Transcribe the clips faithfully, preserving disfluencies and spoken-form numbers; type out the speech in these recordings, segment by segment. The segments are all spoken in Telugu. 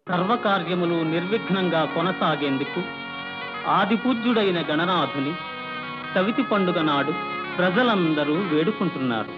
సర్వకార్యములు నిర్విఘ్నంగా కొనసాగేందుకు ఆదిపూజ్యుడైన గణనాథుని చవితి పండుగ నాడు ప్రజలందరూ వేడుకుంటున్నారు.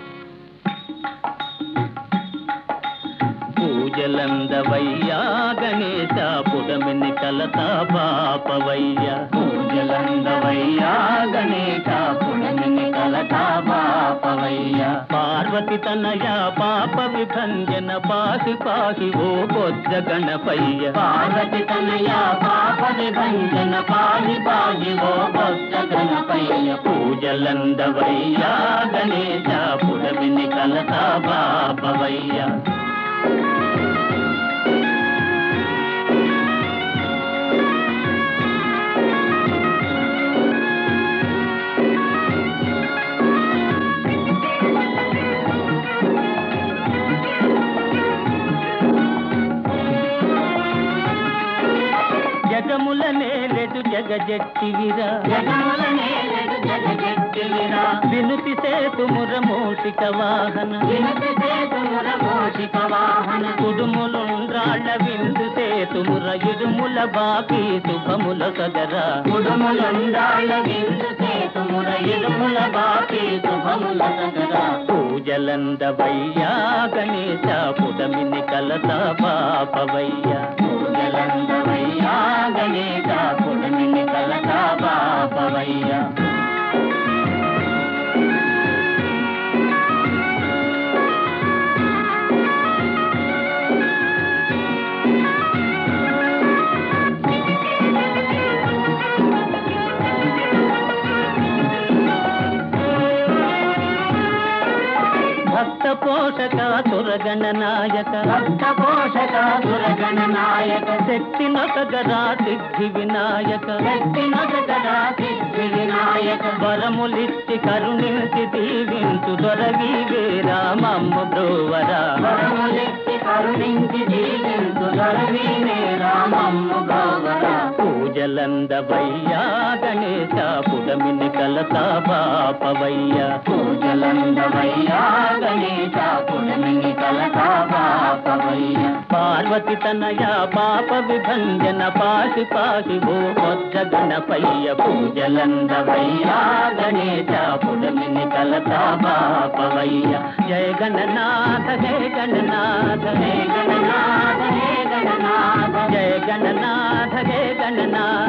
పూజలందవయ్యా గణేశ పుడమిని కలతా బాపవయ్యా, పూజలందవయ్యా గణేశ పుడమిని కలతా బాపవయ్యా. పార్వతి తనయ పాప విభంజన పాసి పాసి ఓ బొజ్జ గణపయ్య, పార్వతి తనయ పాప విభంజన పాసి పాసి ఓ బొజ్జ గణపయ్య. పూజలందవయ్యా గణేశ పుడమిని కలతా బాపవయ్యా. జగముల నేలెడు జగజెట్టివిరా, జగముల నేలెడు జగజెట్టివిరా. వినుతి సేతుముర మూషిక వాహన, వినుతి సేతుముర మూషిక వాహన. కుడుములుండ్రాళ్ళ విందు సేతుముర ఇడుముల బాకి శుభముల సగరా, కుడుములుండ్రాళ్ళ విందు సేతుముర ఇడుముల బాకి శుభముల సగరా. పూజలందవయ్యా గణేశ పుడమిని కలతా బాపవయ్యా, పూజలందవయ్యా గణేశ పుడమిని కలతా బాపవయ్యా. భక్త పోషక సురగణ నాయక, భక్త పోషక సురగణ నాయక. శక్తి నొసగరా సిద్ధి వినాయక, శక్తి నొసగరా సిద్ధి వినాయక. వరములిచ్చి కరుణించి దీవించు దొరవి రామమ్మ బ్రోవరా, వరములిచ్చి కరుణించి దీవించు దొరవి రామమ్మ బ్రోవరా. పూజలందవయ్యా గణేశ పుడమిని కలతా బాపవయ్యా, పూజలందవయ్యా గణేశ పుడమిని కలతా బాపవయ్యా. పార్వతి తనయ పాప విభంజన పాసి పాసి ఓ బొజ్జ గణపయ్య. పూజలందవయ్యా గణేశ పుడమిని కలతా బాపవయ్య. జయ గణనాథ జయ గణనాథ జయ గణనాథ జయ గణనాథ జయ గణనాథ జయ గణనాథ